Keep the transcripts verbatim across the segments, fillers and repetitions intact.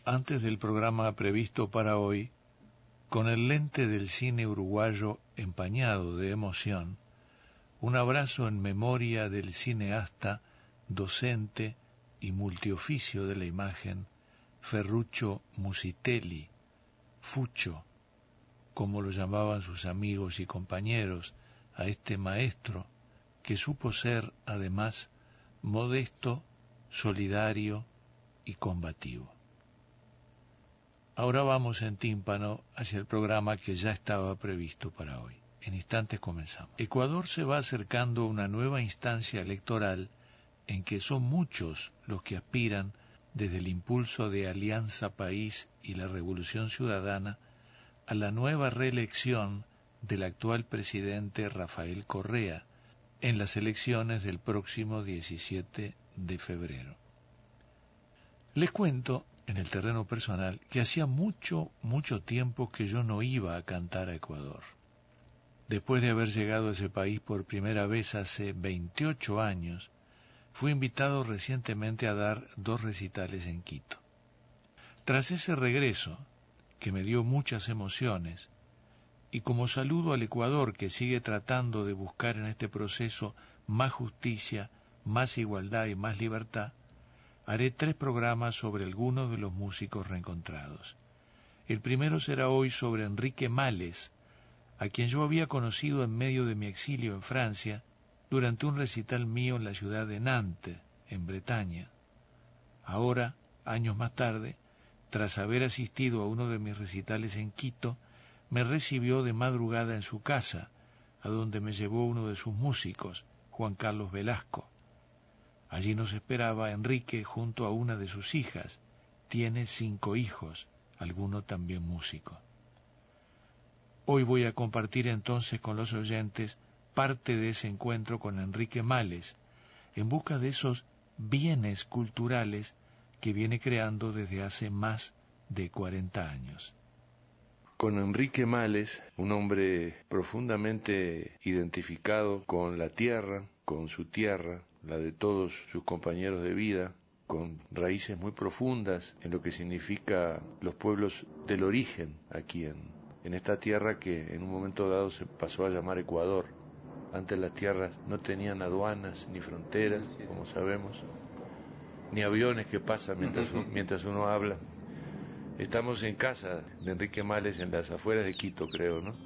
antes del programa previsto para hoy, con el lente del cine uruguayo empañado de emoción, un abrazo en memoria del cineasta, docente y multioficio de la imagen, Ferruccio Musitelli, Fucho, como lo llamaban sus amigos y compañeros, a este maestro que supo ser, además, modesto, solidario y combativo. Ahora vamos en tímpano hacia el programa que ya estaba previsto para hoy. En instantes comenzamos. Ecuador se va acercando a una nueva instancia electoral en que son muchos los que aspiran, desde el impulso de Alianza País y la Revolución Ciudadana, a la nueva reelección del actual presidente Rafael Correa en las elecciones del próximo diecisiete de febrero. Les cuento, en el terreno personal, que hacía mucho, mucho tiempo que yo no iba a cantar a Ecuador. Después de haber llegado a ese país por primera vez hace veintiocho años, fui invitado recientemente a dar dos recitales en Quito. Tras ese regreso, que me dio muchas emociones, y como saludo al Ecuador que sigue tratando de buscar en este proceso más justicia, más igualdad y más libertad, haré tres programas sobre algunos de los músicos reencontrados. El primero será hoy sobre Enrique Males, a quien yo había conocido en medio de mi exilio en Francia, durante un recital mío en la ciudad de Nantes, en Bretaña. Ahora, años más tarde, tras haber asistido a uno de mis recitales en Quito, me recibió de madrugada en su casa, a donde me llevó uno de sus músicos, Juan Carlos Velasco. Allí nos esperaba Enrique junto a una de sus hijas. Tiene cinco hijos, alguno también músico. Hoy voy a compartir entonces con los oyentes parte de ese encuentro con Enrique Males, en busca de esos bienes culturales que viene creando desde hace más de cuarenta años. Con Enrique Males, un hombre profundamente identificado con la tierra, con su tierra, la de todos sus compañeros de vida, con raíces muy profundas en lo que significa los pueblos del origen aquí en, en esta tierra que en un momento dado se pasó a llamar Ecuador. Antes las tierras no tenían aduanas ni fronteras, como sabemos, ni aviones que pasan mientras, uno, mientras uno habla. Estamos en casa de Enrique Males, en las afueras de Quito, creo, ¿no?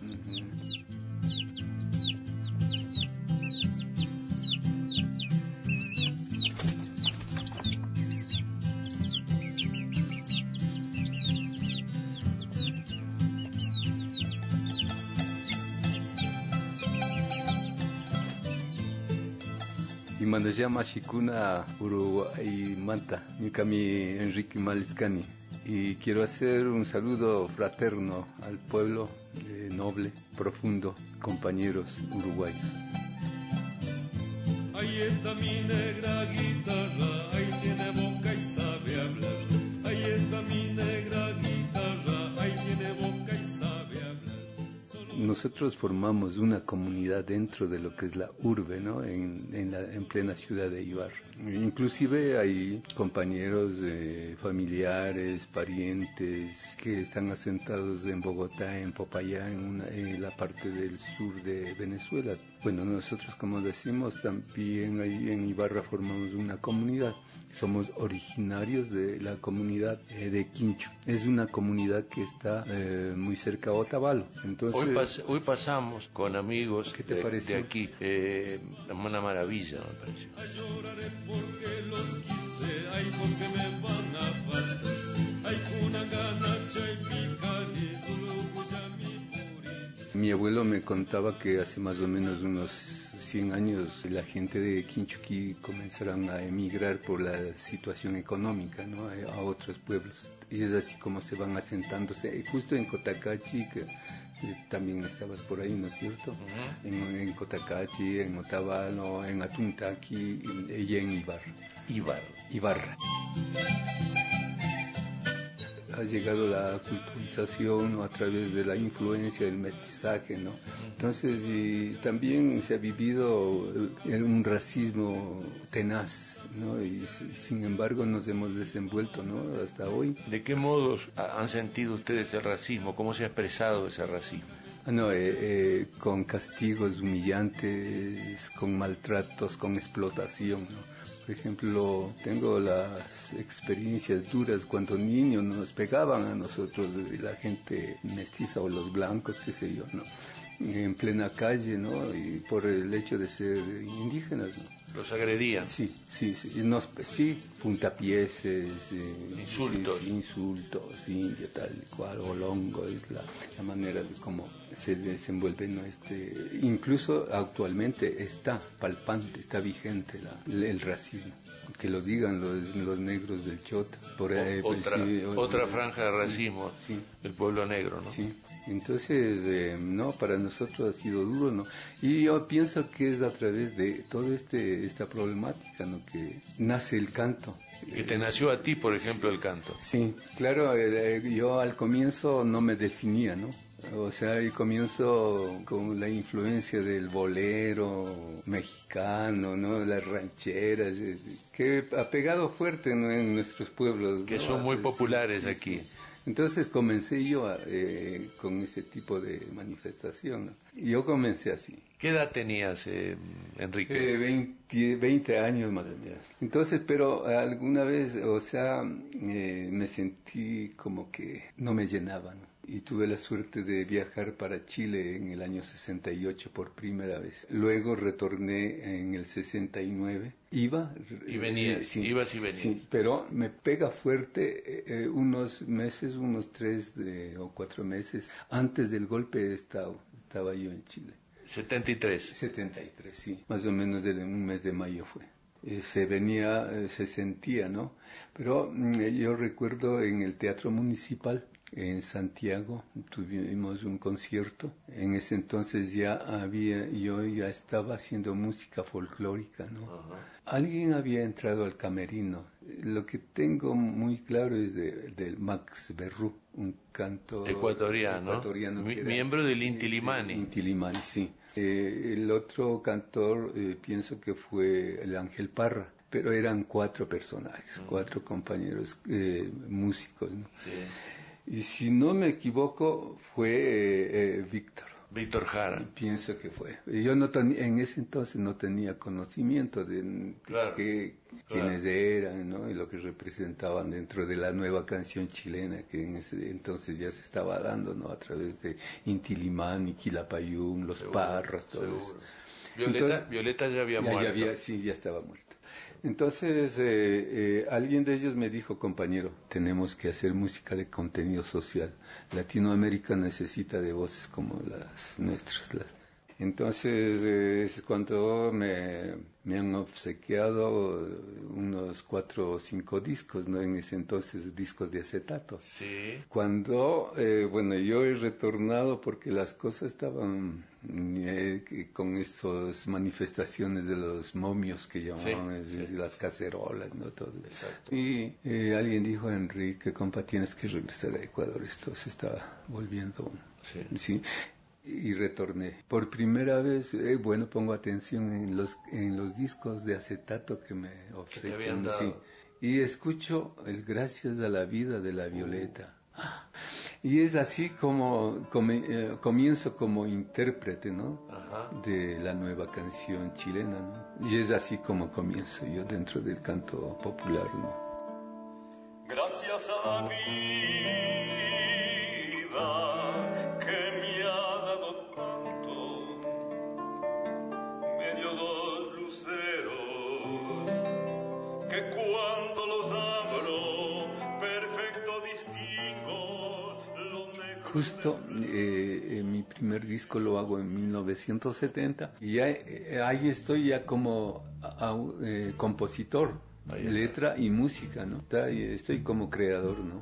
Mandayama Shikuna Uruguay Manta, mi cami Enrique Malescani, y quiero hacer un saludo fraterno al pueblo eh, noble, profundo, compañeros uruguayos. Ahí está mi negra guitarra, ahí tiene boca y sabe hablar. Ahí está mi negra guitarra, ahí tiene boca y sabe hablar. Nosotros formamos una comunidad dentro de lo que es la urbe, ¿no? En, en, la, en plena ciudad de Ibar. Inclusive hay compañeros, eh, familiares, parientes que están asentados en Bogotá, en Popayán, en, una, en la parte del sur de Venezuela. Bueno, nosotros, como decimos, también ahí en Ibarra formamos una comunidad. Somos originarios de la comunidad eh, de Quincho. Es una comunidad que está eh, muy cerca a Otavalo. Entonces, hoy, pas hoy pasamos con amigos ¿qué te de, pareció? de aquí. Eh, una maravilla, me pareció. Ay, lloraré porque los quise, ay, porque me van a faltar. Ay, una ganacha y picani, solo cuya mi morir. Mi abuelo me contaba que hace más o menos unos cien años la gente de Quinchuquí comenzaron a emigrar por la situación económica, ¿no? a, a otros pueblos. Y es así como se van asentándose. Justo en Cotacachi, que eh, también estabas por ahí, ¿no es cierto? Uh-huh. en, en Cotacachi, en Otavalo, en Atuntaqui y en Ibarra. Ibarra. Ibarra. ha llegado la culturización, ¿no? A través de la influencia del mestizaje, ¿no? Entonces, y también se ha vivido en un racismo tenaz, ¿no? Y sin embargo nos hemos desenvuelto, ¿no? Hasta hoy. ¿De qué modos han sentido ustedes el racismo? ¿Cómo se ha expresado ese racismo? No, eh, eh, con castigos humillantes, con maltratos, con explotación, ¿no? Por ejemplo, tengo las experiencias duras cuando niños nos pegaban a nosotros, la gente mestiza o los blancos, qué sé yo, ¿no? En plena calle, ¿no? Y por el hecho de ser indígenas, ¿no? ¿Los agredían? Sí, sí, sí, nos, sí puntapieses, eh, insultos, sí, insultos, indio, tal cual, olongo, es la, la manera de cómo se desenvuelve, ¿no? Este, incluso actualmente está palpante, está vigente la, el racismo. Que lo digan los, los negros del Chota. Por ahí, otra, sí, otra franja de racismo, sí, sí. del pueblo negro, ¿no? Sí, entonces, eh, no, para nosotros ha sido duro, ¿no? Y yo pienso que es a través de toda este, esta problemática, ¿no? Que nace el canto. Que te nació a ti, por ejemplo, el canto. Sí, claro, eh, yo al comienzo no me definía, ¿no? O sea, y comienzo con la influencia del bolero mexicano, ¿no? Las rancheras, que ha pegado fuerte, ¿no? En nuestros pueblos. Que ¿no? son muy sí, populares sí, aquí. Sí. Entonces comencé yo eh, con ese tipo de manifestación, ¿no? Y yo comencé así. ¿Qué edad tenías, eh, Enrique? Eh, veinte, veinte años más o menos. Entonces, pero alguna vez, o sea, eh, me sentí como que no me llenaban. Y tuve la suerte de viajar para Chile en el año sesenta y ocho por primera vez. Luego retorné en el sesenta y nueve. Iba y venías, eh, sí, ibas y venías. Sí, pero me pega fuerte eh, unos meses, unos tres de, o cuatro meses antes del golpe de Estado. Estaba yo en Chile. setenta y tres. setenta y tres, sí. Más o menos en un mes de mayo fue. Eh, se venía, eh, se sentía, ¿no? Pero mm, yo recuerdo en el Teatro Municipal en Santiago tuvimos un concierto. En ese entonces ya había, yo ya estaba haciendo música folclórica, ¿no? Uh-huh. Alguien había entrado al camerino. Lo que tengo muy claro es de, de Max Berrú, un canto ecuatoriano, ecuatoriano Mi, era, miembro del Inti Illimani. Inti Illimani, sí. Eh, el otro cantor eh, pienso que fue el Ángel Parra. Pero eran cuatro personajes, uh-huh. cuatro compañeros eh, músicos, ¿no? Sí. Y si no me equivoco, fue eh, eh, Víctor. Víctor Jara. Pienso que fue. Yo no ten, en ese entonces no tenía conocimiento de claro, que, claro. quiénes eran, ¿no? Y lo que representaban dentro de la nueva canción chilena que en ese entonces ya se estaba dando, ¿no? A través de Inti Illimani, Quilapayún, Los seguro, Parras, todo seguro. Eso. Violeta, entonces, Violeta ya había ya, muerto. Ya había, sí, ya estaba muerta. Entonces, eh, eh, alguien de ellos me dijo, compañero, tenemos que hacer música de contenido social. Latinoamérica necesita de voces como las nuestras. Las... Entonces, eh, es cuando me, me han obsequiado unos cuatro o cinco discos, ¿no? En ese entonces, discos de acetato. Sí. Cuando, eh, bueno, yo he retornado porque las cosas estaban eh, con estas manifestaciones de los momios que llamaban, sí, sí. las cacerolas, ¿no? Todo. Exacto. Y eh, alguien dijo, Enrique, compa, tienes que regresar a Ecuador, esto se está volviendo. Sí. ¿Sí? Y retorné. Por primera vez, eh, bueno, pongo atención en los en los discos de acetato que me obsequian. Sí. Y escucho el Gracias a la Vida de la Violeta. Y es así como, como eh, comienzo como intérprete, ¿no? Ajá. De la nueva canción chilena, ¿no? Y es así como comienzo yo dentro del canto popular, ¿no? Gracias a la vida que me ha dado tanto, me dio dos luceros que cuando los abro perfecto distingo los negros. Justo eh, eh, mi primer disco lo hago en mil novecientos setenta y ya, eh, ahí estoy ya como a, a, eh, compositor, letra y música, ¿no? Estoy como creador, ¿no?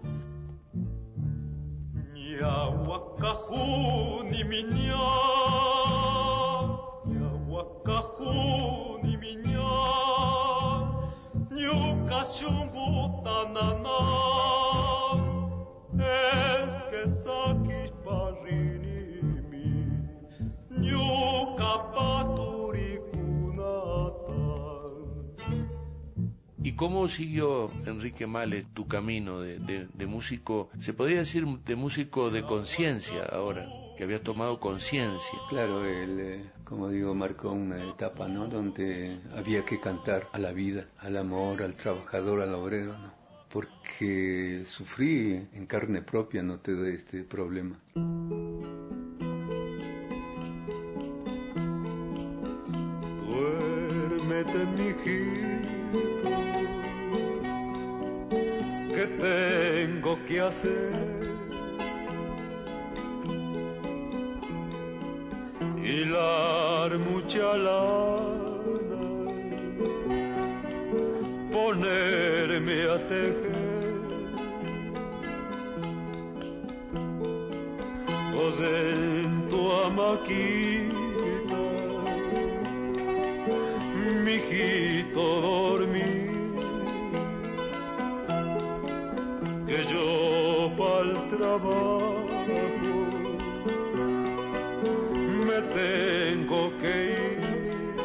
Ñahuacaju ni miña, ñahuacaju ni miña, ñucashungu tanana, cómo siguió Enrique Males tu camino de, de, de músico, se podría decir de músico de conciencia ahora, que habías tomado conciencia? Claro, él, eh, como digo, marcó una etapa, ¿no? Donde había que cantar a la vida, al amor, al trabajador, al obrero, ¿no? Porque sufrí en carne propia, no te doy este problema. Duérmete, mijito, que tengo que hacer. Hilar mucha lana, ponerme a tejer, pues en tu hamaquita, mijito, dormir, que yo pa'l trabajo me tengo que ir.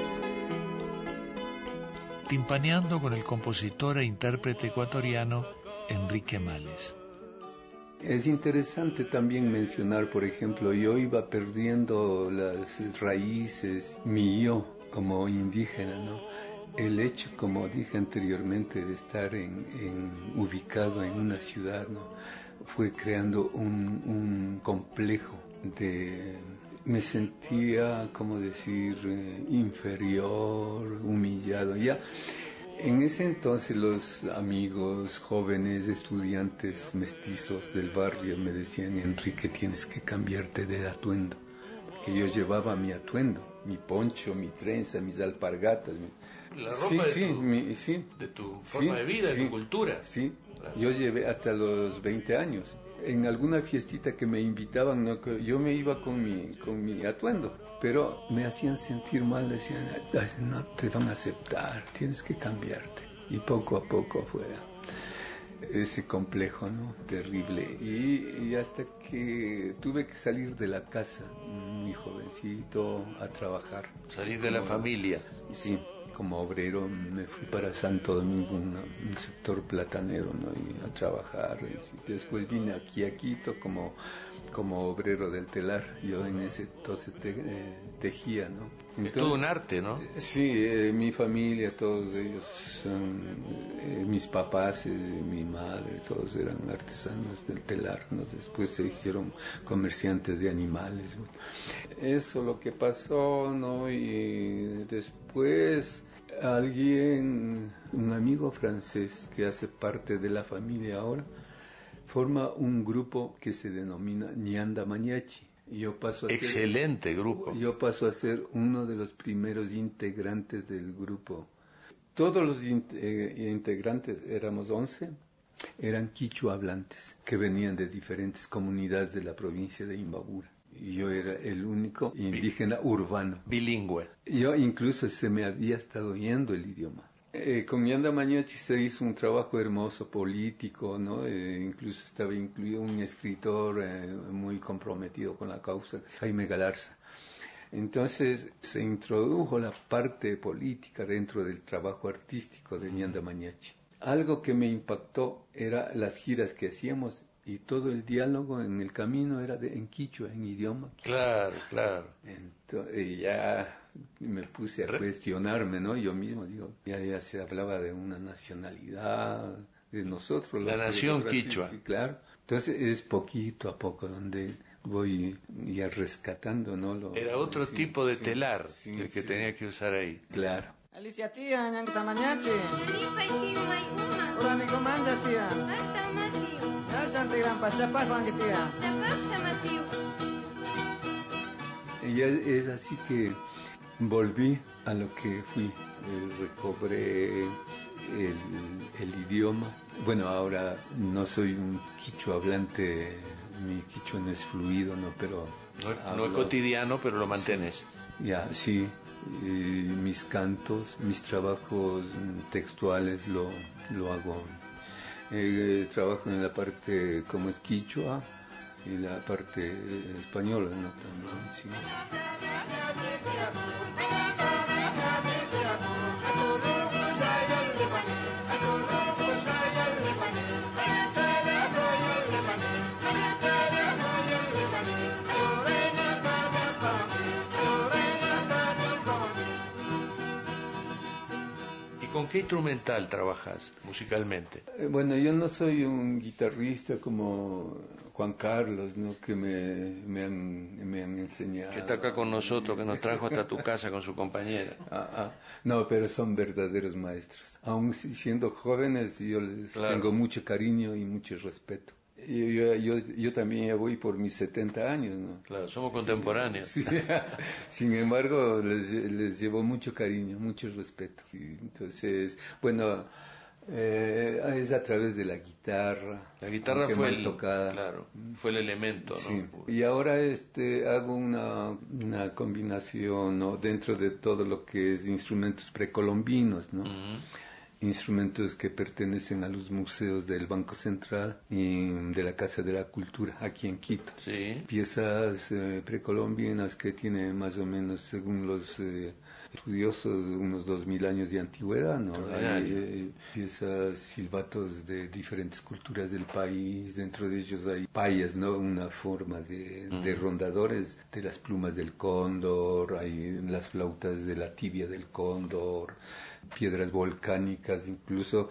Timpaneando con el compositor e intérprete ecuatoriano Enrique Males. Es interesante también mencionar, por ejemplo, yo iba perdiendo las raíces, mi yo como indígena, ¿no? El hecho, como dije anteriormente, de estar en, en, ubicado en una ciudad, ¿no? Fue creando un, un complejo de... Me sentía, como decir, eh, inferior, humillado. Ya en ese entonces los amigos, jóvenes, estudiantes mestizos del barrio me decían: Enrique, tienes que cambiarte de atuendo. Porque yo llevaba mi atuendo, mi poncho, mi trenza, mis alpargatas. Mi... La ropa sí, de, sí, tu, mi, sí. de tu forma sí, de vida, sí, de tu cultura. Sí, claro. Yo llevé hasta los veinte años. En alguna fiestita que me invitaban, ¿no? Yo me iba con mi, con mi atuendo, pero me hacían sentir mal, decían: no te van a aceptar, tienes que cambiarte. Y poco a poco fue ese complejo, ¿no? Terrible. Y, y hasta que tuve que salir de la casa, muy jovencito, a trabajar. Salir de como, la familia. Sí, como obrero me fui para Santo Domingo, un, un sector platanero, ¿no? Y a trabajar. Y después vine aquí a Quito como, como obrero del telar. Yo en ese entonces te, eh, tejía, ¿no? Entonces, es todo un arte, ¿no? Sí, eh, mi familia, todos ellos son, eh, mis papás, eh, mi madre, todos eran artesanos del telar, ¿no? Después se hicieron comerciantes de animales, ¿no? Eso lo que pasó, ¿no? Y después alguien, un amigo francés que hace parte de la familia ahora, forma un grupo que se denomina Ñanda Mariachi. Yo paso a Excelente ser, grupo. Yo paso a ser uno de los primeros integrantes del grupo. Todos los in, eh, integrantes, éramos once, eran quichua hablantes, que venían de diferentes comunidades de la provincia de Imbabura. Y yo era el único indígena urbano. Bilingüe. Yo incluso se me había estado yendo el idioma. Eh, con Ñanda Mariachi se hizo un trabajo hermoso político, ¿no? Eh, incluso estaba incluido un escritor eh, muy comprometido con la causa, Jaime Galarza. Entonces se introdujo la parte política dentro del trabajo artístico de Ñanda Mariachi. Algo que me impactó era las giras que hacíamos y todo el diálogo en el camino era de, en quichua, en idioma quichua. Claro, claro. Entonces ya me puse a cuestionarme, ¿no? Yo mismo digo, ya, ya se hablaba de una nacionalidad, de nosotros. La nación quichua. Sí, claro. Entonces es poquito a poco donde voy ya rescatando, ¿no? Lo, Era otro sí, tipo de sí, telar sí, el que sí. tenía que usar ahí. Claro. Alicia tía, Ñanda Mariachi. Nipay tío Maykuna. Urani comanja tía. Hasta Mateo. Ya Santa Gran Pachapas, Juan que tía. Chapaxa Mateo. Y es así que volví a lo que fui, eh, recobré el, el idioma. Bueno, ahora no soy un quichua hablante, mi quichua no es fluido, ¿no? Pero no, hablo, no es cotidiano, pero lo mantienes. Sí, ya, sí. Eh, mis cantos, mis trabajos textuales lo, lo hago. Eh, trabajo en la parte como es quichua y la parte eh, española, ¿no? También, sí. Azul, ¿Con qué instrumental trabajas musicalmente? Eh, Bueno, yo no soy un guitarrista como Juan Carlos, ¿no? Que me, me, han, me han enseñado. Que está acá con nosotros, que nos trajo hasta tu casa con su compañera. Ah, ah. No, pero son verdaderos maestros. Aún si- siendo jóvenes, yo les Claro. tengo mucho cariño y mucho respeto. Yo, yo, yo, yo también ya voy por mis setenta años, ¿no? Claro, somos contemporáneos. Sí. Sin embargo, les, les llevo mucho cariño, mucho respeto. Sí, entonces, bueno, eh, es a través de la guitarra. La guitarra aunque fue mal el, tocada. claro, fue el elemento, ¿no? Sí. Y ahora este hago una, una combinación, ¿no? Dentro de todo lo que es instrumentos precolombinos, ¿no? Ujú. Instrumentos que pertenecen a los museos del Banco Central y de la Casa de la Cultura aquí en Quito. Sí. Piezas eh, precolombinas que tienen más o menos, según los eh, estudiosos, unos dos mil años de antigüedad, ¿no? Hay eh, piezas, silbatos de diferentes culturas del país, dentro de ellos hay payas, ¿no? Una forma de, de rondadores de las plumas del cóndor, hay las flautas de la tibia del cóndor, piedras volcánicas, incluso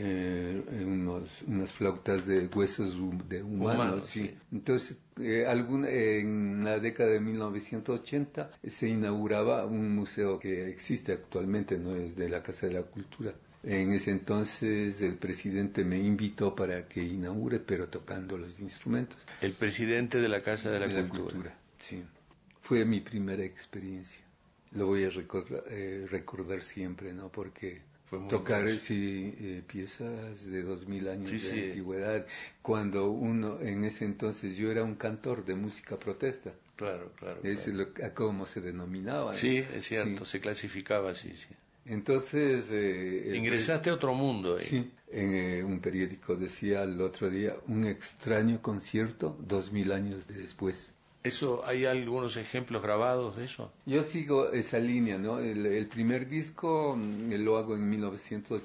eh, unos, unas flautas de huesos hum- de humanos. Humanos, Sí. sí. Entonces, eh, algún, en la década de mil novecientos ochenta se inauguraba un museo que existe actualmente, no es de la Casa de la Cultura. En ese entonces el presidente me invitó para que inaugure, pero tocando los instrumentos. El presidente de la Casa de la, Cultura. Sí. Fue mi primera experiencia. Lo voy a recordar, eh, recordar siempre, ¿no? Porque Fue muy tocar intenso. sí, eh, piezas de dos mil años Sí, de sí. antigüedad, cuando uno, en ese entonces yo era un cantor de música protesta. Claro, claro. Es claro. lo, a cómo se denominaba, ¿no? Sí, es cierto, Sí. se clasificaba así, sí. Entonces... eh, el Ingresaste a otro mundo ahí. Sí, en eh, un periódico decía el otro día, un extraño concierto dos mil años de después. Eso, ¿hay algunos ejemplos grabados de eso? Yo sigo esa línea, ¿no? El, el primer disco mm, lo hago en mil novecientos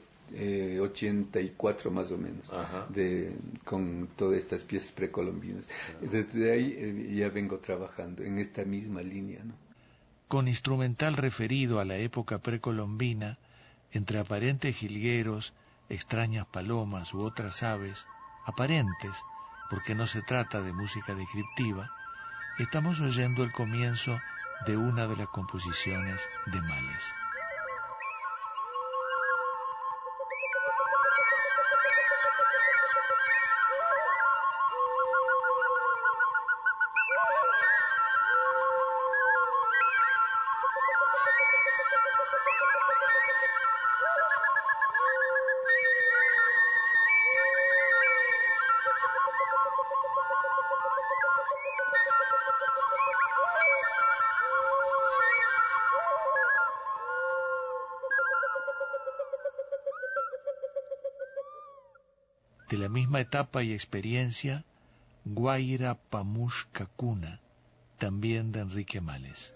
ochenta y cuatro más o menos, Ajá. de, con todas estas piezas precolombinas. Desde ahí eh, ya vengo trabajando en esta misma línea, ¿no? Con instrumental referido a la época precolombina, entre aparentes jilgueros, extrañas palomas u otras aves, aparentes, porque no se trata de música descriptiva, estamos oyendo el comienzo de una de las composiciones de Males. De la misma etapa y experiencia, Guaira Pamushka Cuna, también de Enrique Males.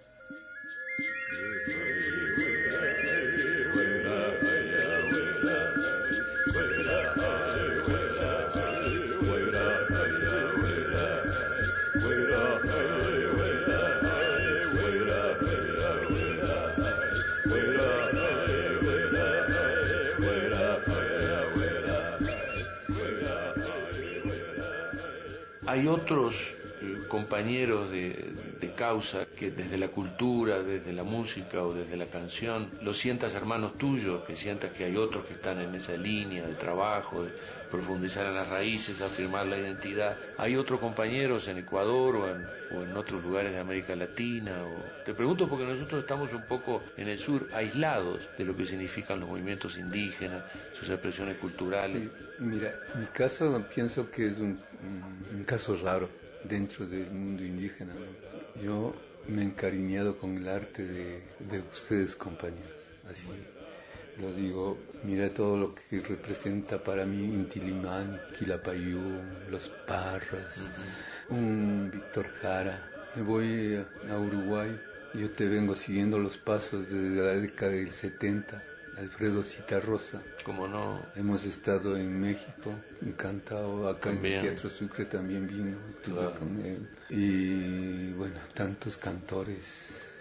Hay otros eh, compañeros de, de causa que desde la cultura, desde la música o desde la canción, los sientas hermanos tuyos, que sientas que hay otros que están en esa línea de trabajo, de profundizar en las raíces, afirmar la identidad. ¿Hay otros compañeros en Ecuador o en, o en otros lugares de América Latina? O... Te pregunto porque nosotros estamos un poco en el sur aislados de lo que significan los movimientos indígenas, sus expresiones culturales. Sí, mira, mi caso pienso que es un, un caso raro dentro del mundo indígena, ¿no? Yo me he encariñado con el arte de, de ustedes, compañeros. Así les digo, mira todo lo que representa para mí Intilimán, Quilapayún, Los Parras, uh-huh. un Víctor Jara. Me voy a, a Uruguay, yo te vengo siguiendo los pasos desde la década del setenta. Alfredo Citarrosa. Como no. Hemos estado en México, encantado, acá también. En el Teatro Sucre también vino, estuve claro. con él. Y bueno, tantos cantores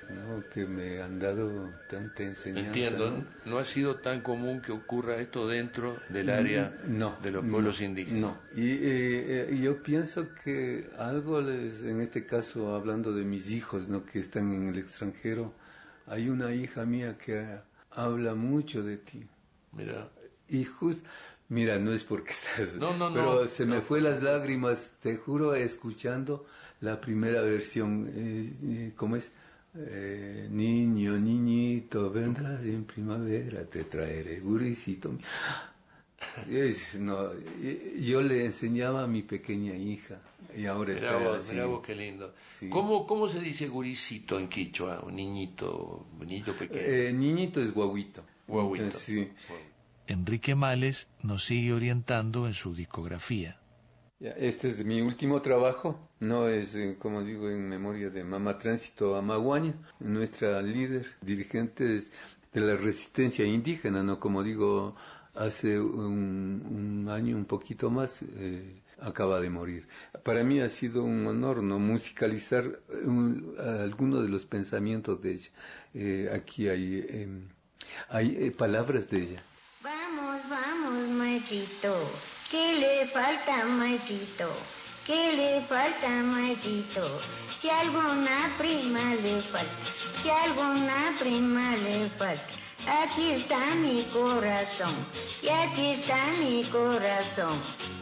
¿no? Que me han dado tanta enseñanza. Entiendo, ¿no? no ha sido tan común que ocurra esto dentro del área no, de los pueblos no, indígenas. No, y eh, eh, yo pienso que algo les, en este caso hablando de mis hijos, ¿no? Que están en el extranjero, hay una hija mía que habla mucho de ti. Mira. Y justo, mira, no es porque estás, no, no, pero no, se no. me fue las lágrimas, te juro, escuchando la primera versión, eh, eh, ¿cómo es? Eh, niño, niñito, vendrás en primavera, te traeré gurisito. Es, no, yo le enseñaba a mi pequeña hija y ahora mirá está vos, así. mirá vos qué lindo. Sí. ¿Cómo, ¿Cómo se dice gurisito en quichua? Un niñito, un niñito pequeño. Eh, niñito es guaguito. Guaguito. Entonces, sí. Enrique Males nos sigue orientando en su discografía. Ya, este es mi último trabajo, no es, eh, como digo, en memoria de Mama Tránsito Amaguaña, nuestra líder, dirigente de la resistencia indígena, no como digo, hace un, un año, un poquito más, eh, acaba de morir. Para mí ha sido un honor no musicalizar un, algunos de los pensamientos de ella. Eh, aquí hay, eh, hay eh, palabras de ella. Vamos, vamos, maestrito. ¿Qué le falta, maestrito? ¿Qué le falta, maestrito? Si alguna prima le falta, si alguna prima le falta, aquí está mi corazón, y aquí está mi corazón.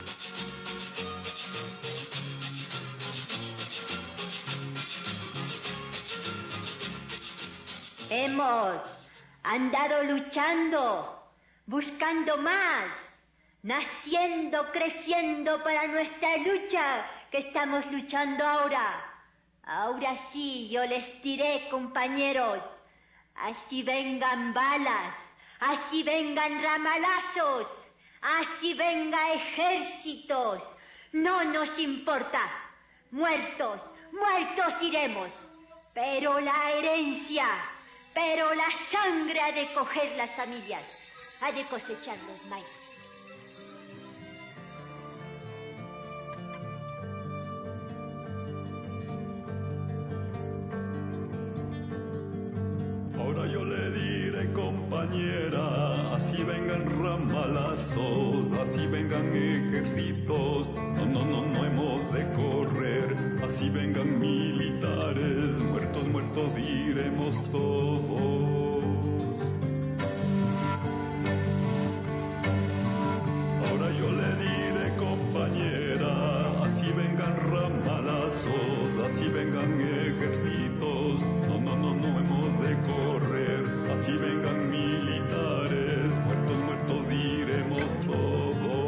Hemos andado luchando, buscando más, naciendo, creciendo para nuestra lucha que estamos luchando ahora. Ahora sí, yo les diré, compañeros, así vengan balas, así vengan ramalazos, así venga ejércitos, no nos importa. Muertos, muertos iremos, pero la herencia, pero la sangre ha de coger las familias, ha de cosechar los maíz. Ahora yo le diré, compañera, así vengan ramalazos, así vengan ejércitos, no, no, no, no hemos de correr, así vengan militares, muertos, muertos iremos todos. Ahora yo le diré, compañera, así vengan ramalazos, así vengan ejércitos, no, no, no, no hemos de correr, así vengan militares, muertos, muertos iremos todos.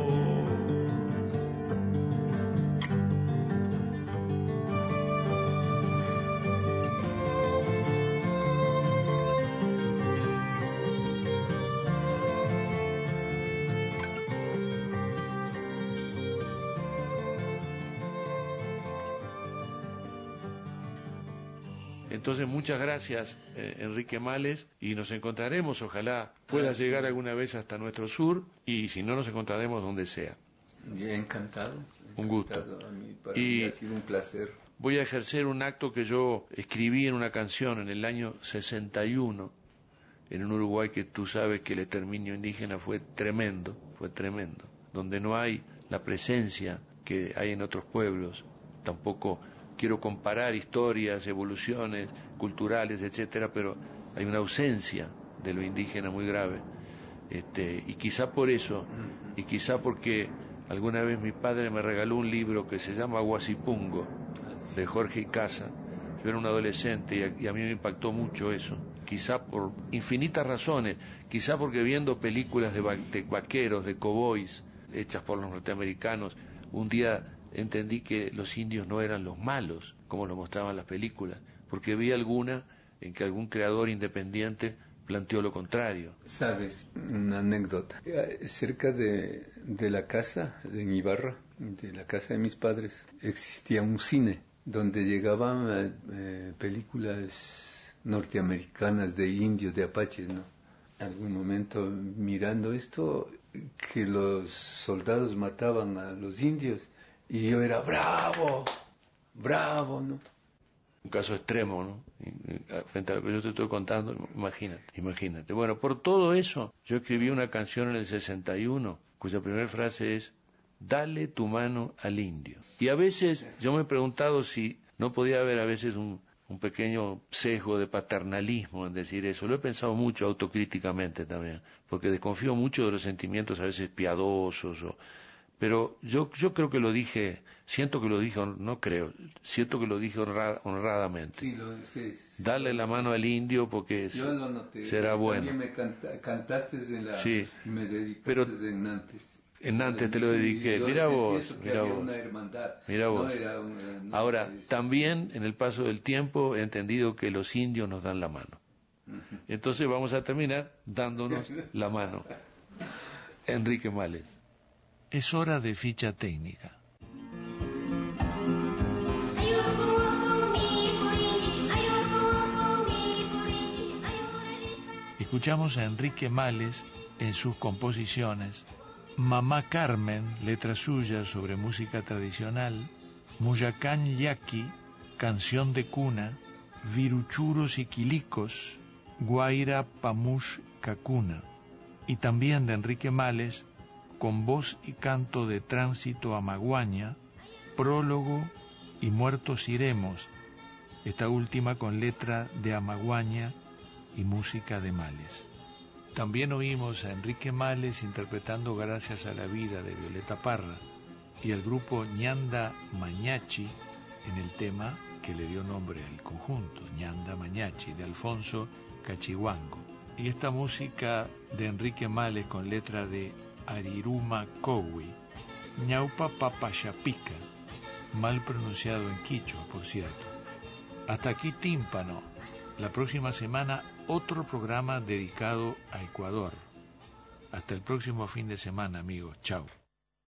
Entonces, muchas gracias, eh, Enrique Males, y nos encontraremos, ojalá pueda llegar alguna vez hasta nuestro sur, y si no, nos encontraremos donde sea. Bien, encantado. Un gusto. Encantado. A mí, para Y mí ha sido un placer. voy a ejercer un acto que yo escribí en una canción en el año sesenta y uno, en un Uruguay que tú sabes que el exterminio indígena fue tremendo, fue tremendo, donde no hay la presencia que hay en otros pueblos, tampoco quiero comparar historias, evoluciones culturales, etcétera, pero hay una ausencia de lo indígena muy grave, este, y quizá por eso, y quizá porque alguna vez mi padre me regaló un libro que se llama Huasipungo, de Jorge Icaza. Yo era un adolescente y a, y a mí me impactó mucho eso, quizá por infinitas razones, quizá porque viendo películas de, va de vaqueros, de cowboys, hechas por los norteamericanos, un día entendí que los indios no eran los malos, como lo mostraban las películas, porque vi alguna en que algún creador independiente planteó lo contrario. Sabes, una anécdota. Cerca de, de la casa de mi barra, de la casa de mis padres, existía un cine donde llegaban eh, películas norteamericanas de indios, de apaches, ¿no? En algún momento mirando esto, que los soldados mataban a los indios, y yo era bravo, bravo, ¿no? un caso extremo, ¿no? Frente a lo que yo te estoy contando, imagínate, imagínate. Bueno, por todo eso, yo escribí una canción en el sesenta y uno, cuya primera frase es, dale tu mano al indio. Y a veces, yo me he preguntado si no podía haber a veces un, un pequeño sesgo de paternalismo en decir eso. Lo he pensado mucho autocríticamente también, porque desconfío mucho de los sentimientos a veces piadosos o... Pero yo yo creo que lo dije, siento que lo dije, no creo, siento que lo dije honrada, honradamente. Sí, lo, sí, sí, Dale la mano al indio porque yo lo noté, será bueno. También me canta, cantaste en la... Sí, me dedicaste pero en Nantes. En Nantes te lo dediqué, mira vos, mira vos, mira vos. Ahora, también en el paso del tiempo he entendido que los indios nos dan la mano. Entonces vamos a terminar dándonos la mano. Enrique Males. Es hora de ficha técnica. Escuchamos a Enrique Males en sus composiciones Mamá Carmen, letra suya sobre música tradicional, Muyacán Yaqui, canción de cuna, Viruchuros y Quilicos, Guaira Pamush Cacuna, y también de Enrique Males, con voz y canto de Tránsito a Maguaña, Prólogo y Muertos Iremos, esta última con letra de Amaguaña y música de Males. También oímos a Enrique Males interpretando Gracias a la Vida de Violeta Parra y al grupo Ñanda Mañachi en el tema que le dio nombre al conjunto, Ñanda Mañachi, de Alfonso Cachihuango. Y esta música de Enrique Males con letra de Ariruma Cowi, Ñaupa Papayapica, mal pronunciado en quichua, por cierto. Hasta aquí Tímpano. La próxima semana otro programa dedicado a Ecuador. Hasta el próximo fin de semana, amigos. Chao.